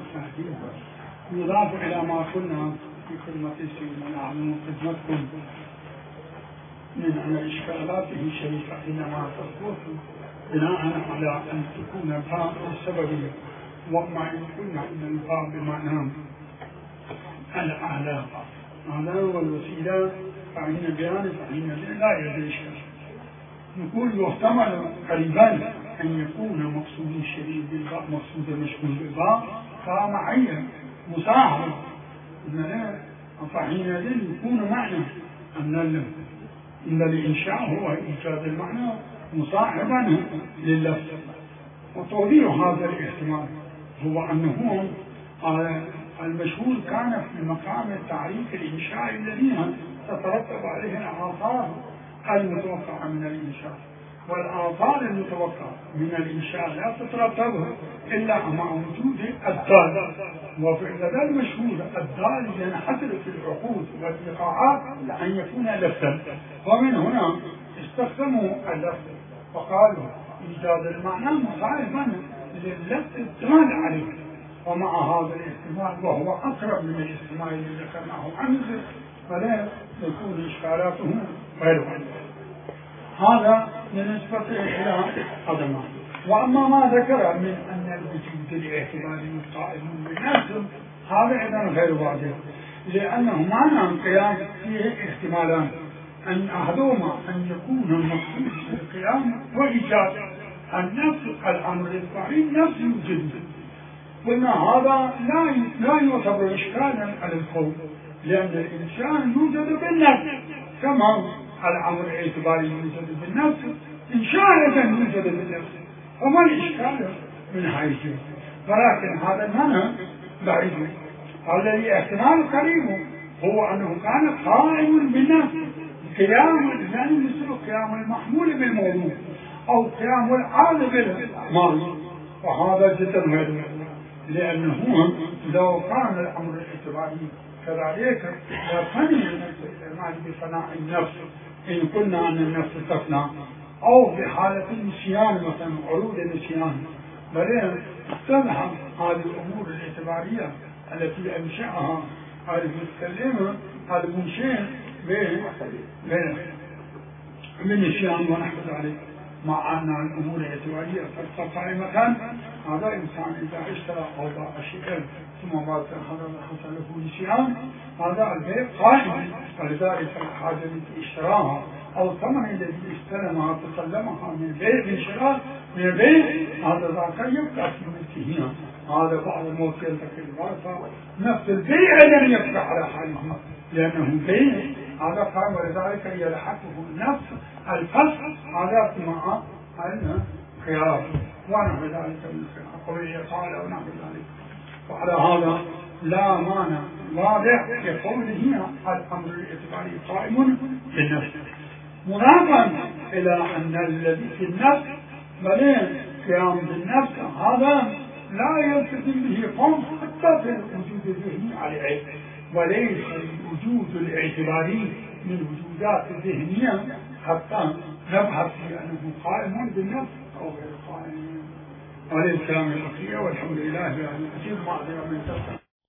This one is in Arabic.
يضاف إلى ما قلنا في خدمة سيدنا العالم خدمتكم من أن إشكالاته شريفة حينما تثبت بناء على أن تكون الفاء السببية، وما إن قلنا أن الفاء بمعنى الأعلى والوسيلة فعين بيان فعين لا يجوز إشكال. نقول يحتمل قريبا أن يكون مقصود الشريف بالفاء مقصود المشغول بالفاء فمعية مساهمة، فحينئذ يكون معنى أن الإنشاء هو إيجاد المعنى مصاحبا لللفظ. وتوضيح هذا الاحتمال هو أنه المشهور كان في مقام التعريف الإنشاء الذي تترتب عليه الآثار المتوقعة من الإنشاء، والآثار المتوقعة من الإنشاء لا تترتب إلا مع وجود الدال، وفعل المشهور الدال ينحصر في العقود والإيقاعات أن يكون لفظا، ومن هنا استخدموا اللفظ وقالوا إيجاد المعنى مصاحبا لللفظ الدال عليه. ومع هذا الاحتمال وهو أقرب من الاحتمال الذي ذكرناه عنه فلا تكون إشكالاته غير واضحة. هذا بالنسبة إلى قدمه. وأما ما ذكر من أن الوجود الاعتباري قائم بالنفس هذا أيضا غير واضح، لأنه معنى القيام فيه احتمالان، أن أحدهما أن يكون المقصود بالقيام وإيجاد النفس الأمر الإخباري نفس يوجد، قلنا هذا لا يعتبر إشكالا على القول، لأن الإنسان يوجد بالنفس كما الأمر الاعتباري يوجد بالنفس، إنشاء يوجد بالنفس، فما الإشكال من حيث؟ ولكن هذا المعنى بعيد. الذي احتمال قريب هو أنه كان قائم بالنفس قيام، يعني مثل قيام المحمول بالموضوع أو قيام العالم بالماضي، وهذا جدا غير، لأنه لو كان الأمر الاعتباري كذلك لفني النفس الإعمال بفناء النفس إن قلنا أن النفس تفنى، أو في حالة النسيان مثلا عروض النسيان، بل تذهب هذه الأمور الاعتبارية التي أنشأها هذا المتكلم هذا المنشئ بالنسيان ونحو ذلك، مع أن الأمور الاعتبارية تبقى قائمة. هذا إنسان إذا اشترى أو باع شيئا ثم بعد هذا حصل له نسيان، هذا البيع قائم، ولذلك الحاجة التي اشتراها أو الثمن الذي استلمها تسلمها من البيع من شراء من البيع، هذا ذاك يبقى في ملكه. هذا بعض الموت يلتقي الورثة، نفس البيع الذي يبقى على حاله لأنه بيع، هذا قائم، ولذلك يلحقه النفس الفصل هذا مع الخيار ونحو ذلك من قوله تعالى ونحو ذلك. وعلى هذا لا مانع واضح لقوله الأمر الاعتباري قائم بالنفس، مضافا إلى أن الذي في النفس بل قيام بالنفس هذا لا يلتزم به قوم حتى في الوجود الذهني على العلم، وليس الوجود الاعتباري من الوجودات الذهنية حتى نبحث في أنه قائم بالنفس أو غير قائم. وللكلام الأخير والحمد لله. أجيب معذرة من تلك